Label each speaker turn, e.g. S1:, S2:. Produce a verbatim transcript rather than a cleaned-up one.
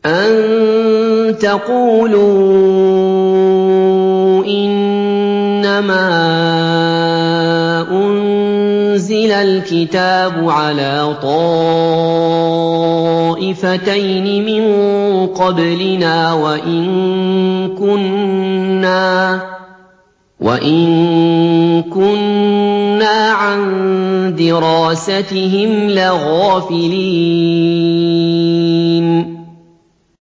S1: أَن تَقُولُوا إِنَّمَا أُنزِلَ الْكِتَابُ عَلَىٰ طَائِفَتَيْنِ مِن قَبْلِنَا وَإِن كُنَّا عَن دِرَاسَتِهِمْ لَغَافِلِينَ